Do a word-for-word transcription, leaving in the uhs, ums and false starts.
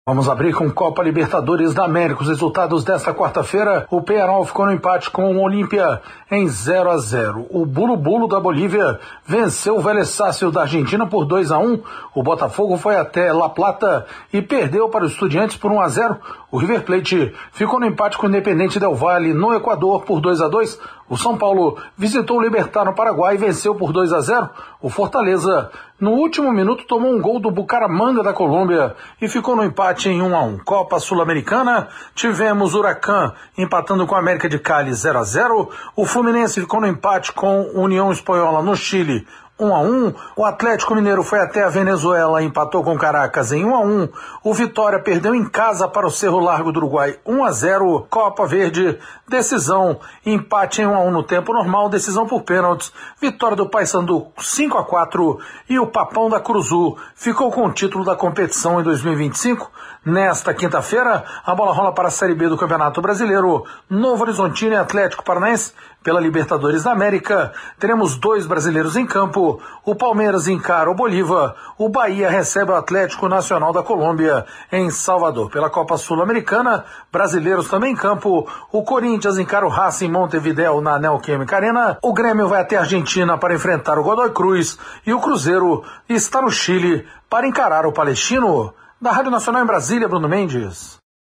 Vamos abrir com Copa Libertadores da América. Os resultados desta quarta-feira: o Peñarol ficou no empate com o Olímpia em zero a zero. O Bulu Bulu da Bolívia venceu o Vélez Sársfield da Argentina por dois a um. O Botafogo foi até La Plata e perdeu para os Estudiantes por um a zero. O River Plate ficou no empate com o Independente Del Valle no Equador por dois a dois. O São Paulo visitou o Libertad no Paraguai e venceu por dois a zero. O Fortaleza, no último minuto, tomou um gol do Bucaramanga da Colômbia e ficou no empate em um a um. Copa Sul-Americana, tivemos Huracan empatando com a América de Cali zero a zero. O Fluminense ficou no empate com União Espanhola no Chile um a um. O Atlético Mineiro foi até a Venezuela e empatou com Caracas em um a um. O Vitória perdeu em casa para o Cerro Largo do Uruguai um a zero. Copa Verde, decisão, empate em um a um no tempo normal, decisão por pênaltis, vitória do Paysandu cinco a quatro e o Papão da Curuzu ficou com o título da competição em dois mil e vinte e cinco. Nesta quinta-feira, a bola rola para a Série B do Campeonato Brasileiro. Novo Horizontino e Atlético Paranaense pela Libertadores da América. Teremos dois brasileiros em campo. O Palmeiras encara o Bolívar. O Bahia recebe o Atlético Nacional da Colômbia em Salvador. Pela Copa Sul-Americana, brasileiros também em campo. O Corinthians encara o Racing Montevidéu na Neoquímica Arena. O Grêmio vai até a Argentina para enfrentar o Godoy Cruz. E o Cruzeiro está no Chile para encarar o Palestino. Da Rádio Nacional em Brasília, Bruno Mendes.